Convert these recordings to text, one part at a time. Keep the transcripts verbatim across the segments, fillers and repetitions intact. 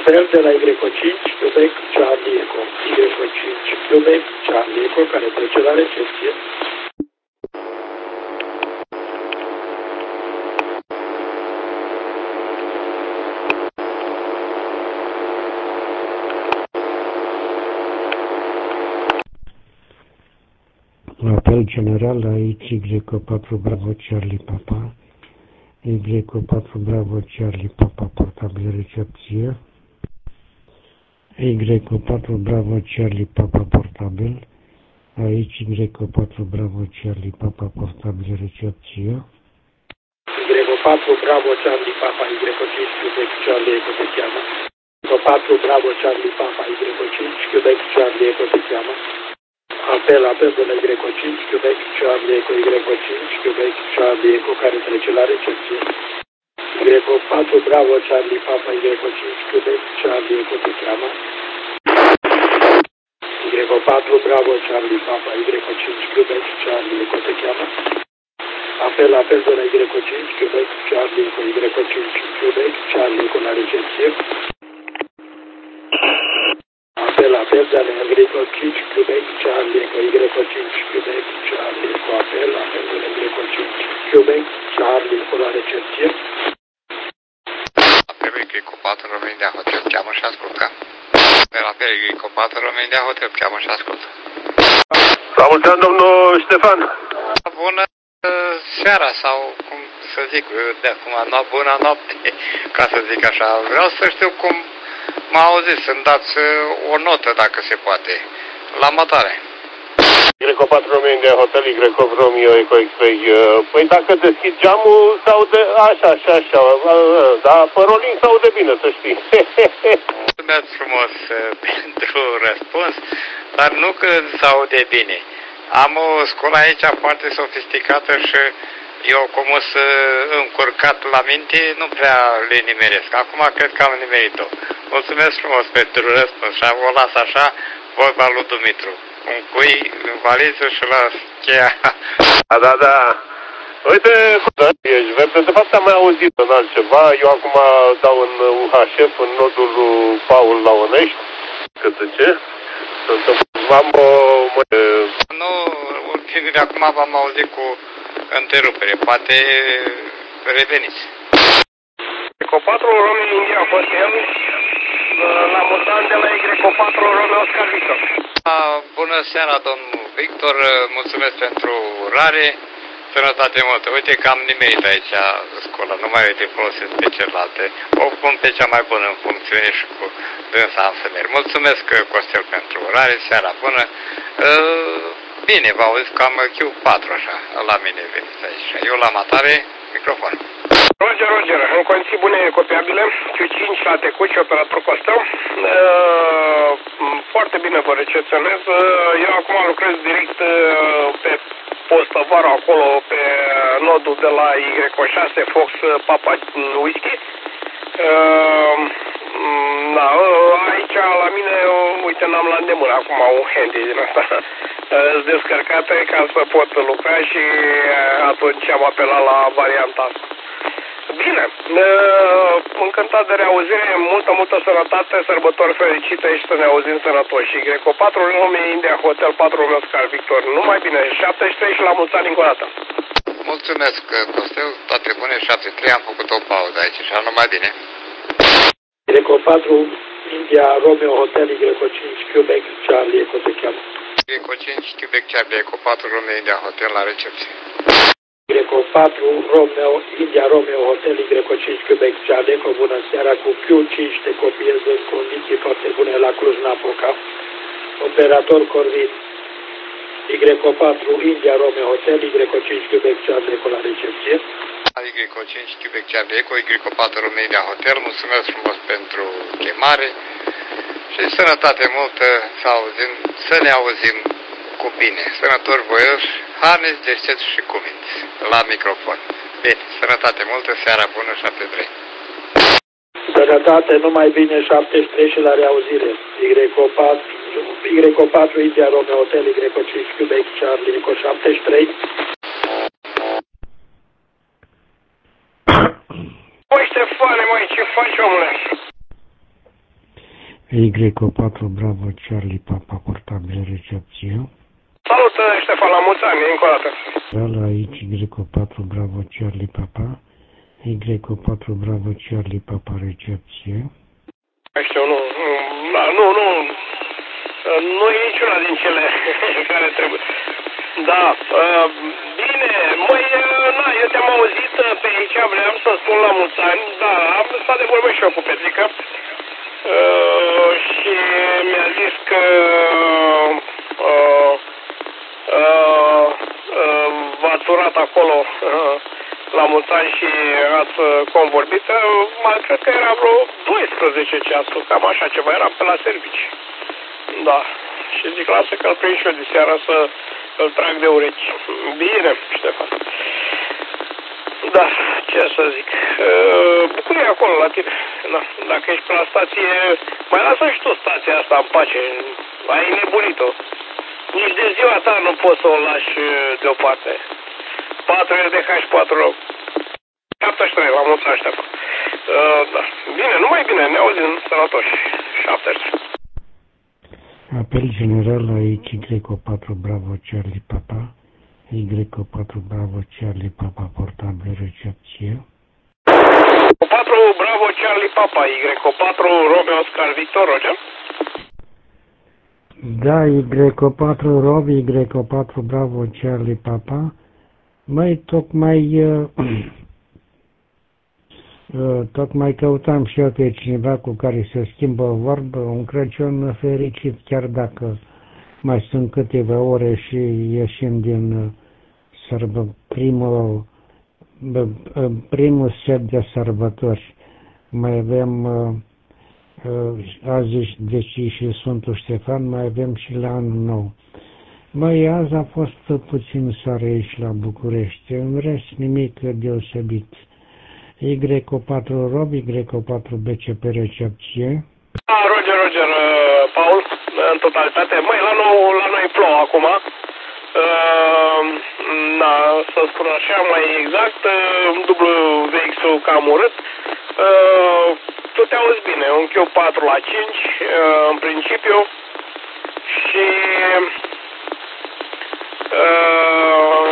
apel de la Y cinci, Quebec, Charlie Eco. Y cinci, Quebec, Charlie Eco, care trece la recepție. Apel general la Y patru Bravo Charlie Papa, Y patru Bravo Charlie Papa, portabil recepție, Y patru Bravo Charlie Papa, portabil, aici Y patru Bravo Charlie Papa, portabil recepție, Y patru Bravo Charlie Papa, Y cinci, Quebec, Charlie Eco te cheamă, Y patru Bravo Charlie Papa, Y cinci, Quebec, Charlie Eco te cheamă, apel, apel de la Y cinci, Quebec, Charlie Eco, Y cinci, Quebec, Charlie Eco, care trece la recepție. Y patru Bravo Charlie Papa, Y cinci, Quebec, Charlie Eco te cheamă. Y patru Bravo Charlie Papa, Y cinci, Quebec, Charlie Eco te cheamă. Apel, apel de la Y cinci, Quebec, Charlie Eco, Y cinci, Quebec, Charlie Eco la recepție. Apel, apel de la Y cinci, Quebec, Charlie Eco, Y cinci, Quebec, Charlie Eco, apel, apel de la Y cinci, Quebec, Charlie Eco la recepție. Apel Y patru România Hotel, cheamă și ascultă. Apel, apel Y patru România Hotel, cheamă și ascultă. La mulți ani, domnul Ștefan. Bună seara sau, cum să zic, de acum, no, bună noapte, ca să zic așa. Vreau să știu cum m-a auzit, să-mi dați o notă, dacă se poate. La mătare. Y patru România Hotel, Y Romeo Eco X-Ray. Păi dacă deschid geamul, s-aude așa, așa, așa. Dar pe rolling s-aude bine, să știi. Mulțumesc frumos pentru răspuns, dar nu că s-aude bine. Am o scolă aici foarte sofisticată și eu cum o să încurcat la minte, nu prea le nimeresc. Acum cred că am nimerit-o. Mulțumesc frumos pentru răspuns și o las așa, vorba lui Dumitru. Un cui în valiză și la cheia. Da, da, da. Uite, da, ești verde. De fapt am mai auzit în altceva. Eu acum dau în U H F, în nodul lui Paul la Onești. Că zice? Am o... Nu, de acum v-am auzit cu întrerupere. Poate reveniți. Y patru Romeo India Hotel, la mutant de la Y patru Romeo Oscar Victor. Bună seara, domnul Victor. Mulțumesc pentru urare. Sănătate multă. Uite că am nimerit aici școala. Nu mai uite folosesc pe celelalte. O pun pe cea mai bună în funcțiune și cu dânsa am să merg. Mulțumesc, Costel, pentru urare. Seara bună. Bine, vă auzi cam Q patru așa. La mine veniți aici. Eu la matare, microfon. Roger, Roger, în condiții bune copiabile, Q cinci la Tecuci și operator Costel. Foarte bine vă recepționez. Eu acum lucrez direct pe postă vară acolo, pe nodul de la Y șase Fox Papa Whisky. Da, aici la mine, uite, n-am la îndemână acum un handy din asta descărcate ca să pot lucra și atunci am apelat la varianta asta. Bine, încântat de reauzire, multă, multă sănătate, sărbători fericite și să ne auzim sănătoși. Y patru Romeo India Hotel, patru Romeo Oscar Victor, numai bine, șaptezeci și trei și la mulți ani încă o dată. Mulțumesc, Costel, toate bune, șaptezeci și trei, am făcut o pauză aici și numai bine. Y patru India Romeo Hotel, Y cinci Quebec Charlie Eco te cheamă. Y cinci Quebec Charlie Eco patru Romeo India Hotel la recepție. Y patru Romeo India Romeo Hotel, Y cinci Quebec Charlie Eco, bună seara, cu Q cinci te copiez în condiții foarte bune la Cluj-Napoca. Operator Corvin. Y patru India Romeo Hotel, Y cinci Quebec Charlie Eco la recepție. Y cinci Quebec Charlie Eco, Y patru Romeo India Hotel, mulțumesc frumos pentru chemare și sănătate multă să auzim, să ne auzim cu bine. Sănători voioși, harniți, deștepți și cuminți. La microfon. Bine, sănătate multă, seara bună, șaptezeci și trei. Sănătate, numai bine, șaptezeci și trei și la reauzire. Y patru India Romeo Hotel, Y cinci Quebec Charlie Eco șaptezeci și trei. Băi, Ștefane, măi, ce faci, omule? Y patru Bravo Charlie Papa, portabil recepție. Salut, Ștefan, la mulți ani, încă o dată. La aici Y patru Bravo Charlie Papa, Y patru Bravo Charlie Papa, recepție. Știu, nu, nu, nu, nu, nu e niciuna din cele care trebuie. Da, bine, măi, na, eu te-am auzit pe aici, vreau să spun la mulți ani, da, am stat de vorbă și eu cu Petrica uh, și mi-a zis că uh, uh, uh, v-ați urat acolo uh, la mulți ani și ați convorbit, uh, cred că era vreo doisprezece ceasuri, cam așa ceva, eram pe la servici. Da, și zic, lasă că îl prind și eu de seara să îl trag de urechi. Bine, Ștefan. Da, ce să zic. Bucurie acolo la tine. Da, dacă ești pe la stație, mai lasă și tu stația asta în pace. Ai nebunit-o. Nici de ziua ta nu poți să o lași deoparte. patru R D H patru șaptezeci și trei, la mulți ani, Ștefan. Da, bine, numai bine, ne auzim sănătoși. șaptezeci și trei. Apel general aici Y patru Bravo Charlie Papa, Y patru Bravo Charlie Papa, portabil recepție. patru Bravo Charlie Papa, Y patru Romeo Oscar Victor, Roger. Da, Y patru Rob, Y patru Bravo Charlie Papa. Măi, tocmai uh, uh, tocmai căutam și eu pe cineva cu care să schimbă vorbă, un Crăciun fericit, chiar dacă mai sunt câteva ore și ieșim din sărbă, primul, primul set de sărbători. Mai avem azi, deci și Sfântul Ștefan, mai avem și la anul nou. Măi, azi a fost puțin soare aici la București, în rest nimic deosebit. Y patru Rob, Y patru B C P, recepție. Da, Roger, Roger, uh, Paul, în totalitate. Măi, la, nou, la noi plouă acum. Uh, na, să spun așa mai exact, uh, W X-ul cam urât. Uh, tu te auzi bine, un Q patru la cinci, uh, în principiu. Și... Uh,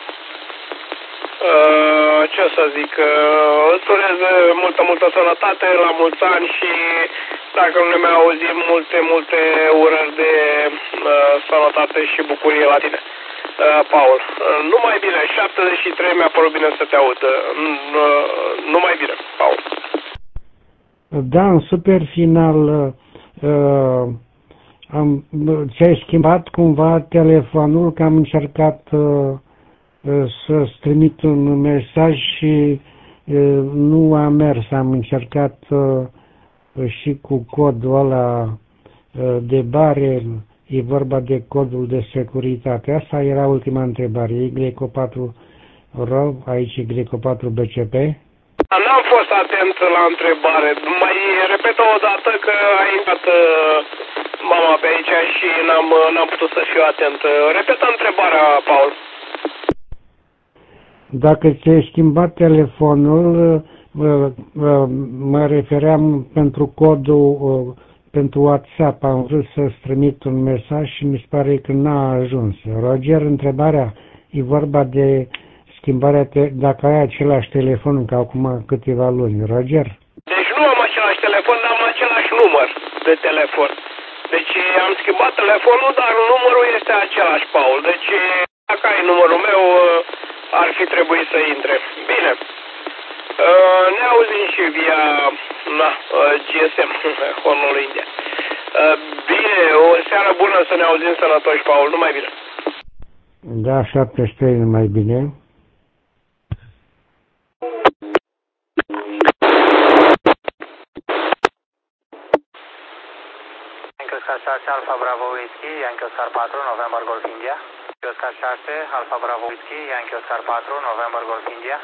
uh, ce să zic, uh, îți urez multă, multă sănătate, la mulți ani și dacă nu ne mai auzim, multe, multe urări de uh, sănătate și bucurie la tine. Uh, Paul, uh, numai bine, șaptezeci și trei mi-a părut bine să te aud. Uh, uh, numai bine, Paul. Da, în super final, uh, am, ți-ai schimbat cumva telefonul, că am încercat uh, să-ți trimit un mesaj și uh, nu a mers. Am încercat uh, și cu codul ăla uh, de bare, e vorba de codul de securitate. Asta era ultima întrebare. Y patru Rob, aici Y patru B C P. N-am fost atent la întrebare. Mai repetă o dată că a intrat mama pe aici și n-am, n-am putut să fiu atent. Repetă întrebarea, Paul. Dacă ți-ai schimbat telefonul, mă refeream pentru codul pentru WhatsApp. Am vrut să-ți trimit un mesaj și mi se pare că n-a ajuns. Roger, întrebarea e vorba de schimbarea, te- dacă ai același telefon ca acum câteva luni. Roger? Deci nu am același telefon, dar am același număr de telefon. Deci am schimbat telefonul, dar numărul este același, Paul. Deci dacă ai numărul meu, ar fi trebuit să intre. Bine. Ne auzim și via na, G S M, Hornul India. Bine, o seară bună, să ne auzim sănătoși, Paul. Numai bine. Da, șaptezeci și trei, numai bine. Oscar șase, Alfa Bravo Whisky, Yankee Oscar patru, November Golf India. Oscar șase, Alfa Bravo Whisky, Yankee Oscar patru, November Golf India.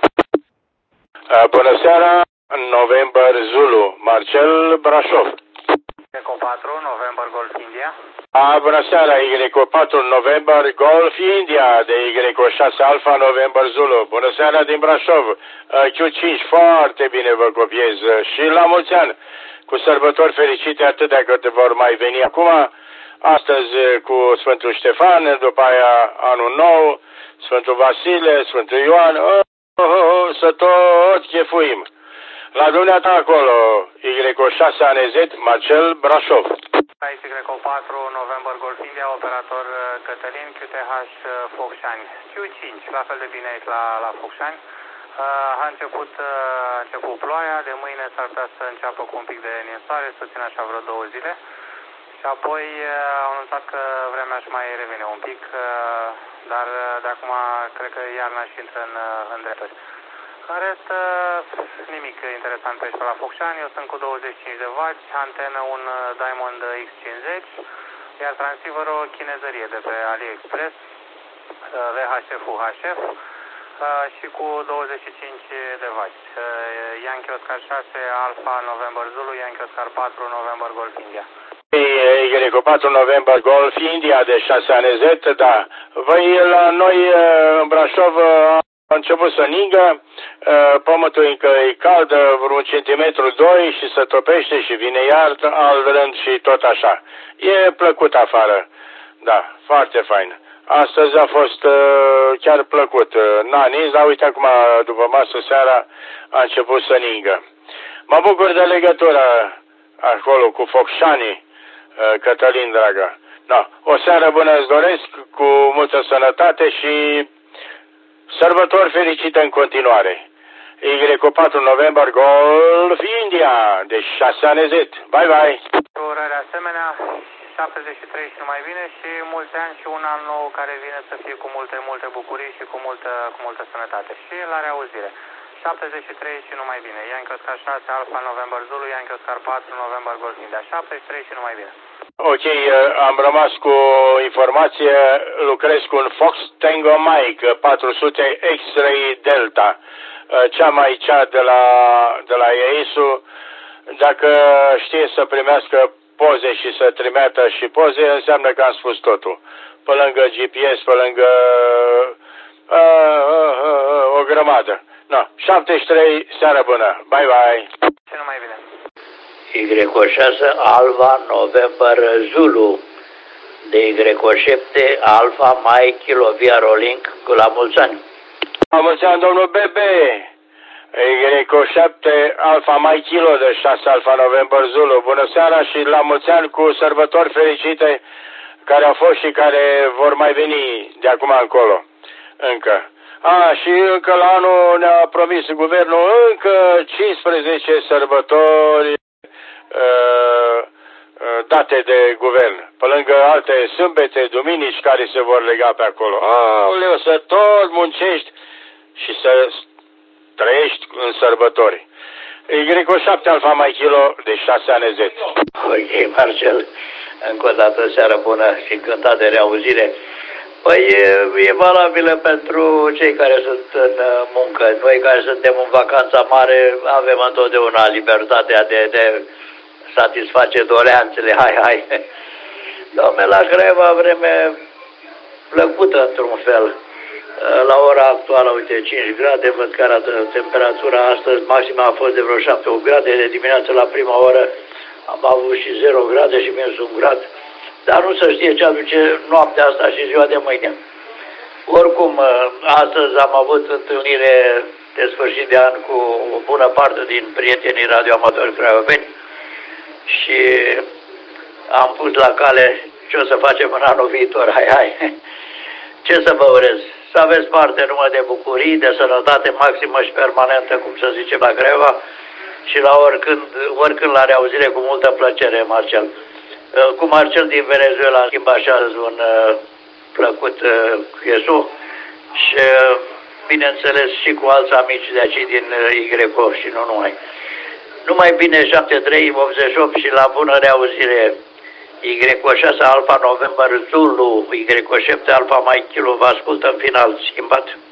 Bună seara, November Zulu, Marcel Brașov. Eco patru, November Golf India. A, bună seara, Y patru, November Golf India, de Y șase Alfa, November Zulu. Bună seara din Brașov, Q cinci, foarte bine vă copiez și la mulți ani. cu sărbători fericite atâtea cât vor mai veni acum. Astăzi cu Sfântul Ștefan, după aia Anul Nou, Sfântul Vasile, Sfântul Ioan, oh, oh, oh, să tot chefuim. La dumneata acolo, Y șase A N Z, Marcel, Brașov. Aici Y patru, November Golf India, operator Cătălin, Q T H Focșani. Q cinci, la fel de bine aici la, la Focșani. A început, a început ploaia, de mâine s-ar putea să înceapă cu un pic de ninsoare, să țină așa vreo două zile. Și apoi au anunțat că vremea își mai revine un pic, dar de acum cred că iarna și intră în, în drepturi. În rest, nimic interesant pe aici pe la Focșani. Eu sunt cu douăzeci și cinci de wați, antenă un Diamond X cincizeci, iar transceiverul o chinezărie de pe AliExpress, V H F U H F, și cu douăzeci și cinci de wați. Yankee Oscar șase, Alpha November Zulu, Yankee Oscar patru, November Golf India. Y patru November Golf India de șase A N Z, da. Voi la noi în Brașov a început să ningă, pământul încă e cald, vreun centimetru, doi și se topește și vine iar alt rând și tot așa. E plăcut afară, da, foarte fain. Astăzi a fost chiar plăcut. N-a nins, dar uite acum după masă seara a început să ningă. Mă bucur de legătură acolo cu Focșanii, Cătălin, dragă. Da. O seară bună îți doresc, cu multă sănătate și sărbători fericite în continuare. Y patru November Golf India, de șase A N Z. Bye, bye! Urări asemenea, șaptezeci și trei și numai bine și mulți ani și un an nou care vine să fie cu multe, multe bucurii și cu multă, cu multă sănătate. Și la reauzire. șaptezeci și trei și numai bine. Yankee Oscar șase, Alpha November Zulu, Yankee Oscar patru, November Golf India. șaptezeci și trei și numai bine. Ok, am rămas cu informație, lucrez cu un Fox Tango Mike patru sute X-Ray Delta, cea mai cea de la, de la E I S-ul. Dacă știe să primească poze și să trimită și poze, înseamnă că am spus totul. Pe lângă G P S, pe lângă uh, uh, uh, o grămadă. No, șaptezeci și trei, seară bună. Bye, bye. Și numai bine. Y șase Alpha November Zulu, de Y șapte Alpha Mike Kilo Via Rolling, cu la mulți ani. La mulți ani, domnul Bebe. Y șapte Alpha Mike Kilo de șase Alpha November Zulu. Bună seara și la mulți ani cu sărbători fericite care au fost și care vor mai veni de acum încolo. Încă. A, și încă la anul ne-a promis guvernul încă cincisprezece sărbători uh, uh, date de guvern, pe lângă alte sâmbete, duminici care se vor lega pe acolo. Aoleu, să tot muncești și să trăiești în sărbători. Y șapte Alpha Mike Kilo de șase A N Z. Ok, Marcel, încă o dată seară bună și încântat de reauzire. Păi e, e valabilă pentru cei care sunt în muncă. Noi care suntem în vacanța mare avem întotdeauna libertatea de, de satisface doleanțele. Hai, hai. Dom'le, la Craiova vreme plăcută într-un fel. La ora actuală, uite, cinci grade, văd că arată temperatura astăzi, maxima a fost de vreo șapte opt grade, de dimineață la prima oră am avut și zero grade și minus un grad. Dar nu se știe ce aduce noaptea asta și ziua de mâine. Oricum, astăzi am avut întâlnire de sfârșit de an cu o bună parte din prietenii radioamatori craioveni și am pus la cale ce o să facem în anul viitor. Hai, hai! Ce să vă urez? Să aveți parte numai de bucurii, de sănătate maximă și permanentă, cum să zicem la Craiova, și la oricând, oricând la reauzire cu multă plăcere, Marcel. Cu Marcel din Venezuela am schimbat așa un uh, plăcut uh, Iesu și uh, bineînțeles și cu alți amici de aici din uh, Y O și nu numai. Numai bine, șapte trei optzeci și opt și la bună reauzire. Y șase Alpha November Zulu, Y șapte Alpha Mike Kilo, vă ascultă în final, schimbat.